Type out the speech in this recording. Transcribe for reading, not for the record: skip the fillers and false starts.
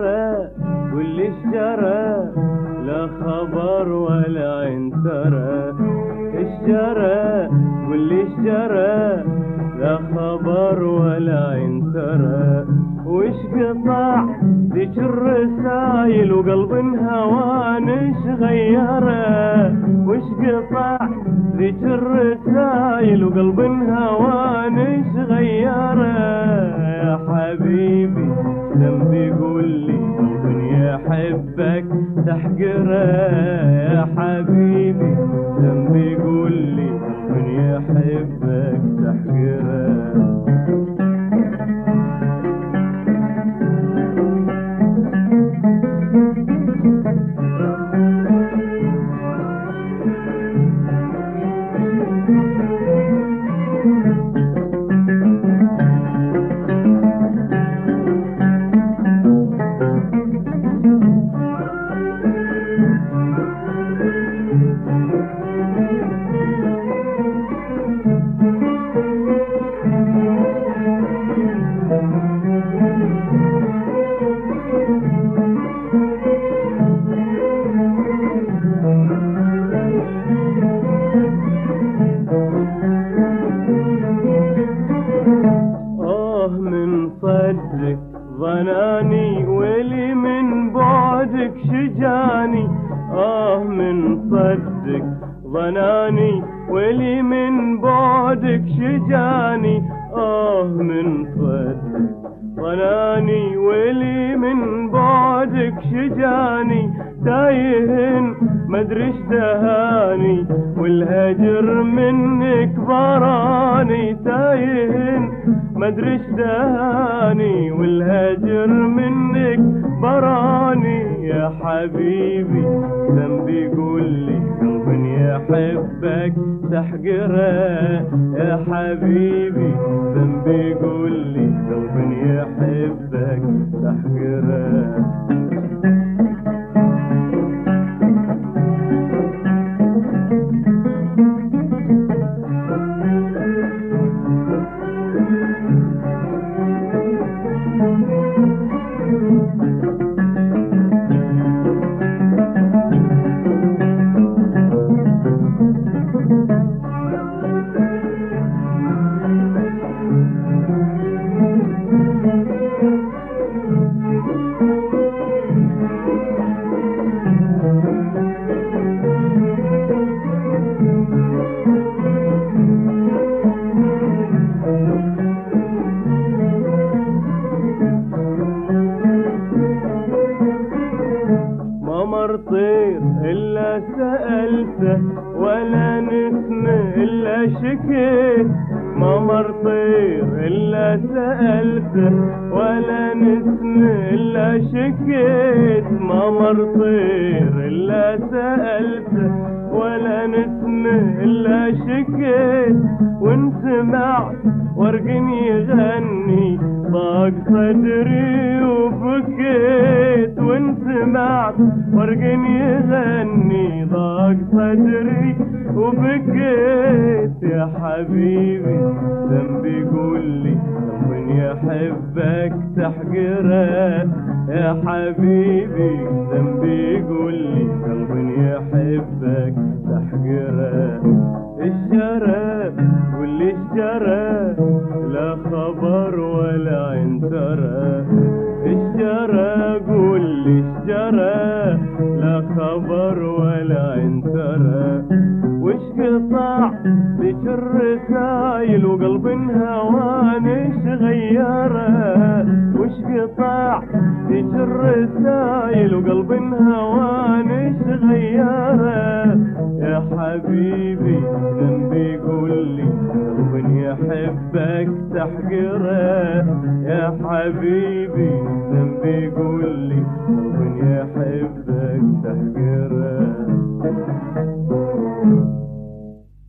جرى واللي اشجرى لا خبر ولا عين ترى. اشجرى واللي اشجرى لا خبر ولا عين ترى. وش قطع ذيك الرسايل وقلب هوانش غيره. وش قطع ذيك الرسايل وقلب هوانش غيره. يا حبيبي ذنبي قول لي من يحبك تحقره. يا حبيبي ذنبي قول لي من يحبك تحقره. صدق ظناني ولي من بعدك شجاني. من صدق ظناني ولي من بعدك شجاني. من صدق ظناني ولي من بعدك شجاني. تايهن مدري دهاني والهجر منك براني. تايهن مدري دهاني والهجر منك براني. يا حبيبي ذنبي قول لي قلب يحبك تحقره. يا حبيبي ذنبي قول لي قلب يحبك تحقره. طير إلا سألته ولا نسمة إلا شكيت. ما مر طير إلا سألته ولا نسمة إلا شكيت. ما مر طير إلا سألته ولا نسمة إلا شكيت. وان سمعت ورق يغني ضاق صدري وبكيت. وان سمعت ورق يغني ضاق صدري وبكيت. يا حبيبي ذنبي قول لي من يحبك تحقره. يا حبيبي ذنبي قول لي من يحبك تحقره. اشجرى واللي اشجرى لا خبر ولا عين ترى. اشجرى قول لي اشجرى لا خبر ولا عين ترى. وش قطع ذيك الرسايل وقلب هوانش غيره. وش قطع ذيك الرسايل وقلب هوانش غيره. يا حبيبي ذنبي قول لي قلب يحبك تحقره. يا حبيبي ذنبي قول لي قلب يحبك تحقره.